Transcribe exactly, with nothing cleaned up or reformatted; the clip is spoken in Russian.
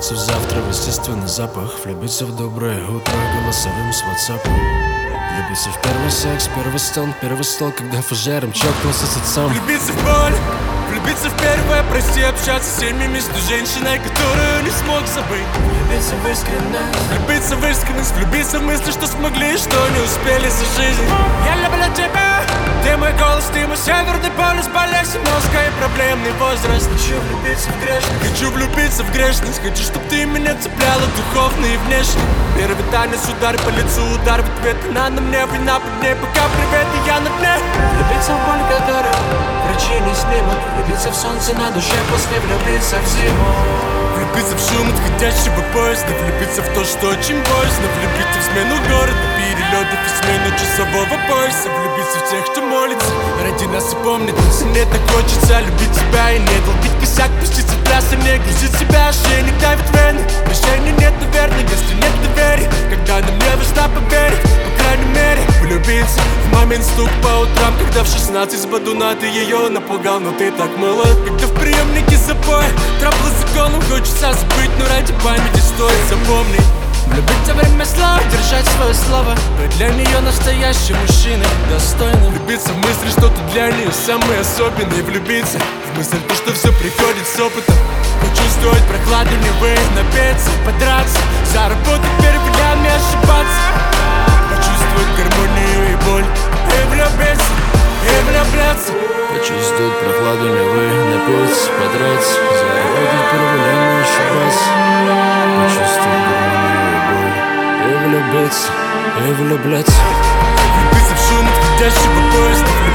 Влюбиться в завтра, в естественный запах. Влюбиться в доброе утро голосовым с ватсапа. Влюбиться в первый секс, первый стон, первый стол, когда фужером чокнулся с отцом. Влюбиться в боль, влюбиться в первое, прости, общаться с теми между женщиной, которую не смог забыть. Влюбиться в искренность, влюбиться в искренность, влюбиться в мысли, что смогли, что не успели за жизнь. Я люблю тебя, ты мой голос, ты мой северный полюс, болезнь мозга и проблемный возраст. хочу влюбиться в грешность, хочу влюбиться в грешность, хочу, чтоб ты меня цепляла духовно и внешне. Первый танец, удар по лицу, удар в ответ, она на мне, вина под ней, пока привет, и я на дне. Влюбиться в боль, которую врачи не снимут. Влюбиться в солнце на душе, после влюбиться в зиму. Влюбиться в шум отходящего поезда, влюбиться в то, что очень больно. Влюбиться в смену города, перелетов и смену часового пояса. Влюбиться в тех, кто молится ради нас и помнит нас. Мне так хочется любить тебя и не долбить косяк, пуститься в пляс и не грузить себя, ошейник давит вены. Решения нет, наверное, если нет доверия, когда на мне важно поверить, по крайней мере влюбиться в момент стук по утрам, когда в шестнадцать с бадуна ты ее напугал, но ты так молод. Когда в приемнике запоя трапла законом, хочется забыть, но ради памяти стоит запомнить. Влюбиться во время слова, держать свое слово, быть для нее настоящим мужчиной, достойным. Влюбиться в мысли, что ты для нее самый особенный. Влюбиться в мысль, то, что все приходит с опытом. Почувствовать прохладу Невы, напеться, подраться, заработать первый лям и ошибаться. Почувствовать гармонию и боль, и влюбиться, и влюбляться. Почувствовать прохладу Невы, напеться, подраться, заработать первый лям и ошибаться. Почувствовать гармонию и боль, и влюбиться, и влюбляться. Влюбиться в шум отходящего поезда,